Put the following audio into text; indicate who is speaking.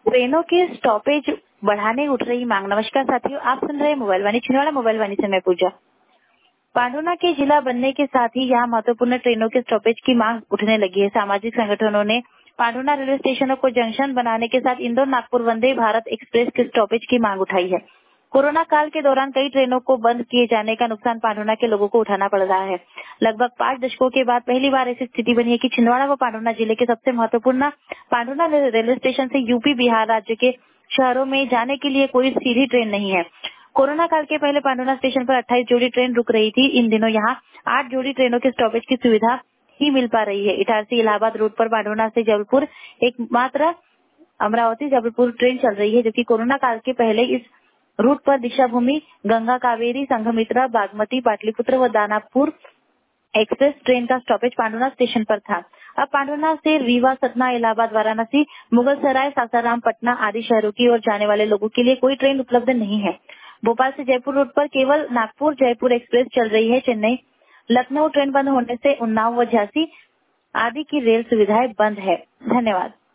Speaker 1: ट्रेनों के स्टॉपेज बढ़ाने उठ रही मांग। नमस्कार साथियों, आप सुन रहे हैं मोबाइल वाणी छिंदवाड़ा। मोबाइल वाणी से मैं पूजा। पांढुना के जिला बनने के साथ ही यहाँ महत्वपूर्ण ट्रेनों के स्टॉपेज की मांग उठने लगी है। सामाजिक संगठनों ने पांढुना रेलवे स्टेशनों को जंक्शन बनाने के साथ इंदौर नागपुर वंदे भारत एक्सप्रेस के स्टॉपेज की मांग उठाई है। कोरोना काल के दौरान कई ट्रेनों को बंद किए जाने का नुकसान पांढुना के लोगों को उठाना पड़ रहा है। लगभग 5 दशकों के बाद पहली बार ऐसी स्थिति बनी है कि छिंदवाड़ा व पांढुना जिले के सबसे महत्वपूर्ण पांढुना रेलवे स्टेशन से यूपी बिहार राज्य के शहरों में जाने के लिए कोई सीधी ट्रेन नहीं है। कोरोना काल के पहले पांढुना स्टेशन पर 28 जोड़ी ट्रेन रुक रही थी। इन दिनों यहाँ 8 जोड़ी ट्रेनों के स्टॉपेज की सुविधा ही मिल पा रही है। इटारसी इलाहाबाद रूट पर पांढुना से जबलपुर एकमात्र अमरावती जबलपुर ट्रेन चल रही है, जबकि कोरोना काल के पहले इस रूट पर दीक्षाभूमि, गंगा कावेरी, संघमित्रा, बागमती, पाटलिपुत्र व दानापुर एक्सप्रेस ट्रेन का स्टॉपेज पांढुना स्टेशन पर था। अब पांढुना से रीवा, सतना, इलाहाबाद, वाराणसी, मुगलसराय, सासाराम, पटना आदि शहरों की ओर जाने वाले लोगों के लिए कोई ट्रेन उपलब्ध नहीं है। भोपाल से जयपुर रूट पर केवल नागपुर जयपुर एक्सप्रेस चल रही है। चेन्नई लखनऊ ट्रेन बंद होने से उन्नाव व झांसी आदि की रेल सुविधाएं बंद है। धन्यवाद।